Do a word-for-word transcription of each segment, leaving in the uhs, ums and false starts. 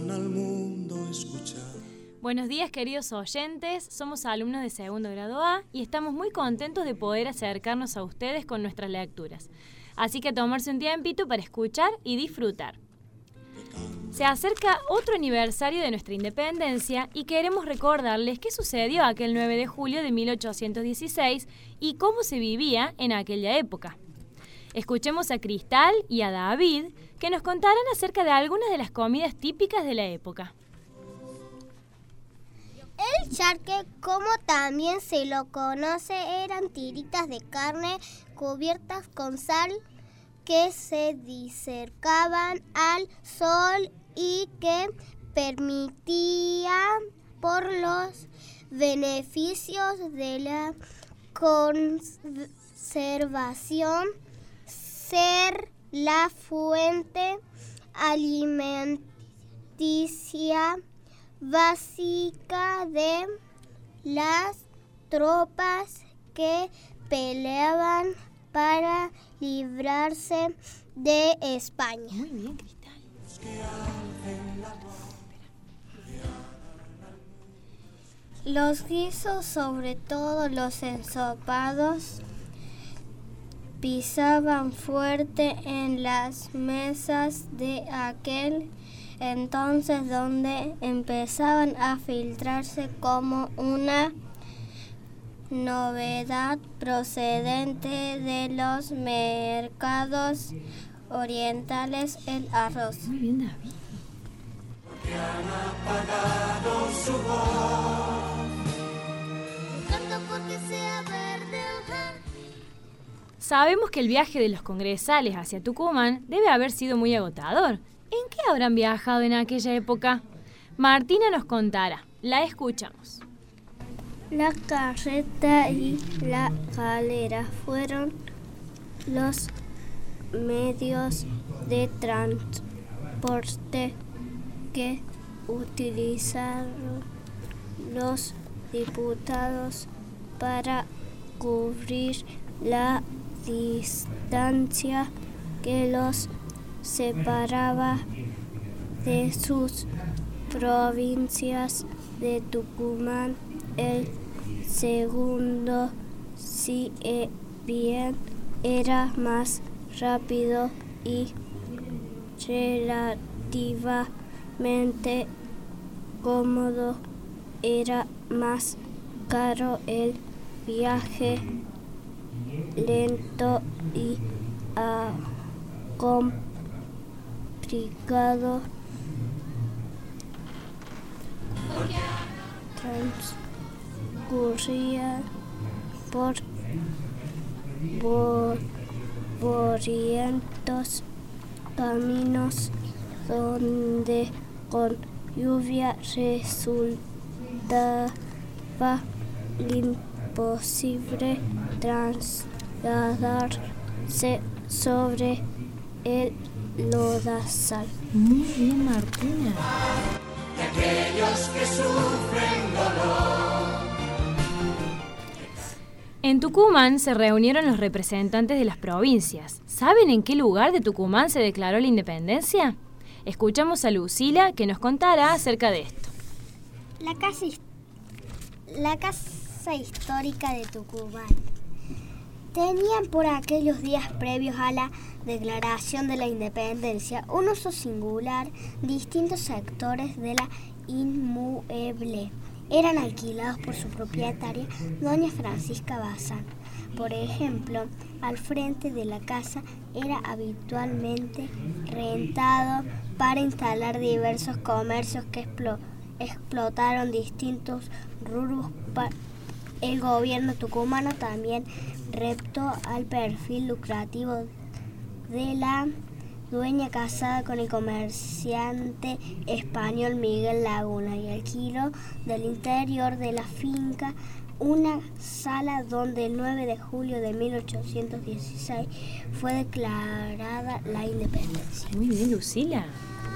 van al mundo a escuchar. Buenos días, queridos oyentes, somos alumnos de segundo grado A y estamos muy contentos de poder acercarnos a ustedes con nuestras lecturas. Así que tomarse un tiempito para escuchar y disfrutar. Se acerca otro aniversario de nuestra independencia y queremos recordarles qué sucedió aquel nueve de julio de mil ochocientos dieciséis y cómo se vivía en aquella época. Escuchemos a Cristal y a David que nos contarán acerca de algunas de las comidas típicas de la época. El charque, como también se lo conoce, eran tiritas de carne cubiertas con sal que se disecaban al sol y que permitían, por los beneficios de la conservación, ser la fuente alimenticia básica de las tropas que peleaban para librarse de España. Muy bien, Cristal. Los guisos, sobre todo los ensopados, pisaban fuerte en las mesas de aquel entonces, donde empezaban a filtrarse como una novedad procedente de los mercados orientales, el arroz. Muy bien, David. Porque han apagado su voz. Canto porque sea verde. Sabemos que el viaje de los congresales hacia Tucumán debe haber sido muy agotador. ¿En qué habrán viajado en aquella época? Martina nos contará. La escuchamos. La carreta y la galera fueron los medios de transporte que utilizaron los diputados para cubrir la distancia que los separaba de sus provincias de Tucumán. El segundo, si bien era más rápido y relativamente cómodo, era más caro el viaje, lento y complicado. Transcurría por polvorientos caminos donde con lluvia resultaba imposible trasladarse sobre el lodazal. Muy bien, Martina. De aquellos que sufren dolor. En Tucumán se reunieron los representantes de las provincias. ¿Saben en qué lugar de Tucumán se declaró la independencia? Escuchamos a Lucila que nos contará acerca de esto. La casa, la casa histórica de Tucumán. Tenían por aquellos días previos a la declaración de la independencia un uso singular. Distintos sectores de la inmueble eran alquilados por su propietaria, doña Francisca Bazán. Por ejemplo, al frente de la casa era habitualmente rentado para instalar diversos comercios que explo- explotaron distintos rubros. El gobierno tucumano también reptó al perfil lucrativo de la dueña, casada con el comerciante español Miguel Laguna, y alquiló del interior de la finca una sala donde el nueve de julio de mil ochocientos dieciséis fue declarada la independencia. Muy bien, Lucila.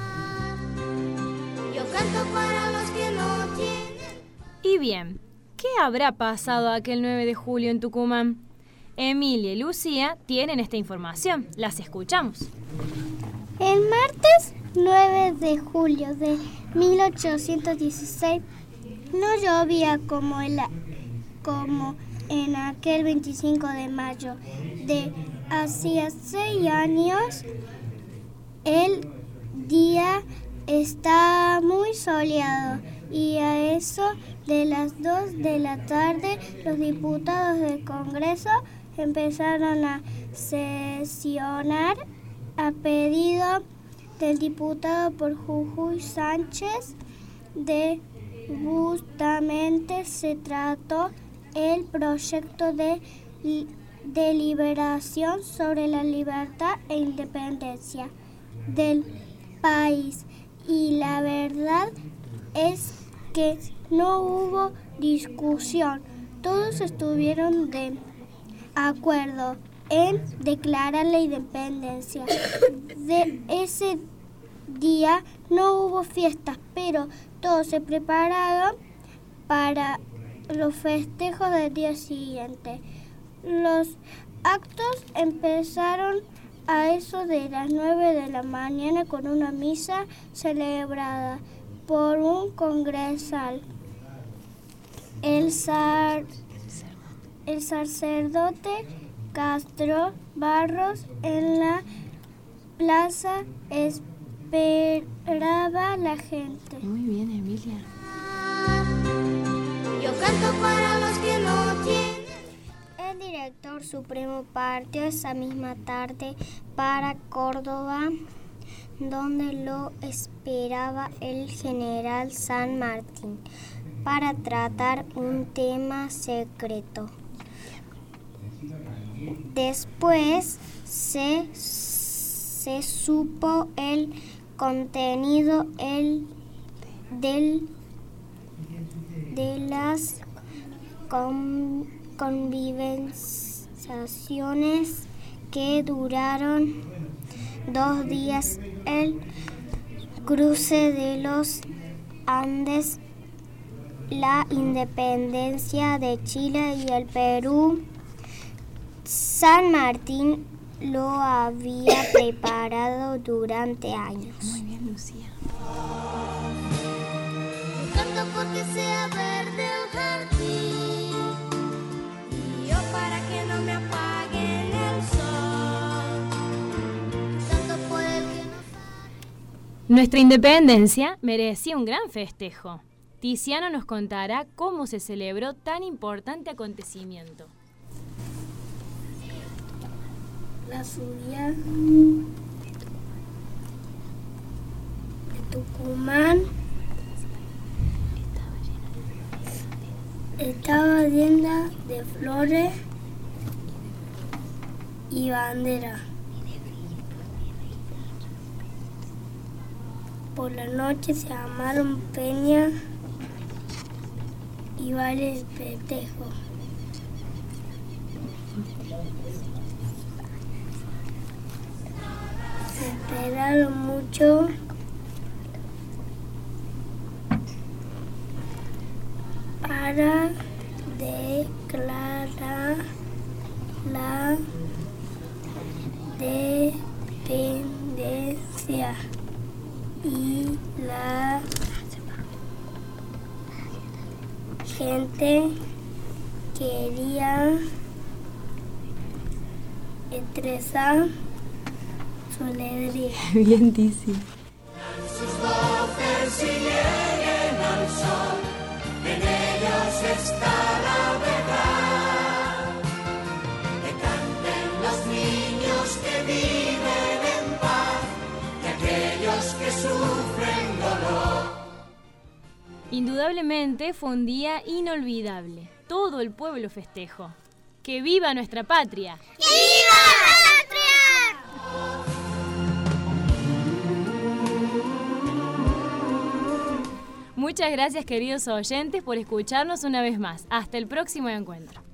Yo canto para los que no tienen. Y bien, ¿qué habrá pasado aquel nueve de julio en Tucumán? Emilia y Lucía tienen esta información. Las escuchamos. El martes nueve de julio de mil ochocientos dieciséis no llovía como, el, como en aquel veinticinco de mayo de hacía seis años. El día está muy soleado y a eso de las dos de la tarde los diputados del Congreso empezaron a sesionar a pedido del diputado por Jujuy Sánchez. De Bustamante se trató el proyecto de deliberación sobre la libertad e independencia del país y la verdad es que no hubo discusión. Todos estuvieron de acuerdo en declarar la independencia. De ese día no hubo fiestas, pero todos se prepararon para los festejos del día siguiente. Los actos empezaron a eso de las nueve de la mañana con una misa celebrada por un congresal. El, sar, el sacerdote Castro Barros en la plaza esperaba a la gente. Muy bien, Emilia. Yo canto para los que no tienen. El director supremo partió esa misma tarde para Córdoba, donde lo esperaba el general San Martín para tratar un tema secreto. Después se, se supo el contenido el, del, de las con, convivenciaciones que duraron dos días. El cruce de los Andes, la independencia de Chile y el Perú. San Martín lo había preparado durante años. Muy bien, Lucía. Canto porque sea verde el jardín y yo para que no me apaguen el sol. Canto por el que no... Nuestra independencia merecía un gran festejo. Tiziano nos contará cómo se celebró tan importante acontecimiento. La ciudad de Tucumán estaba llena de flores y banderas. Por la noche se armaron peñas y bailes de festejo. Se esperaron mucho para declarar la dependencia y la gente quería expresar su alegría. Bien, Tizi. Sus voces y lleguen al sol, en ellos está la verdad. Que canten los niños que viven en paz y aquellos que sufren dolor. Indudablemente fue un día inolvidable. Todo el pueblo festejó. ¡Que viva nuestra patria! ¡Que viva la patria! Muchas gracias, queridos oyentes, por escucharnos una vez más. Hasta el próximo encuentro.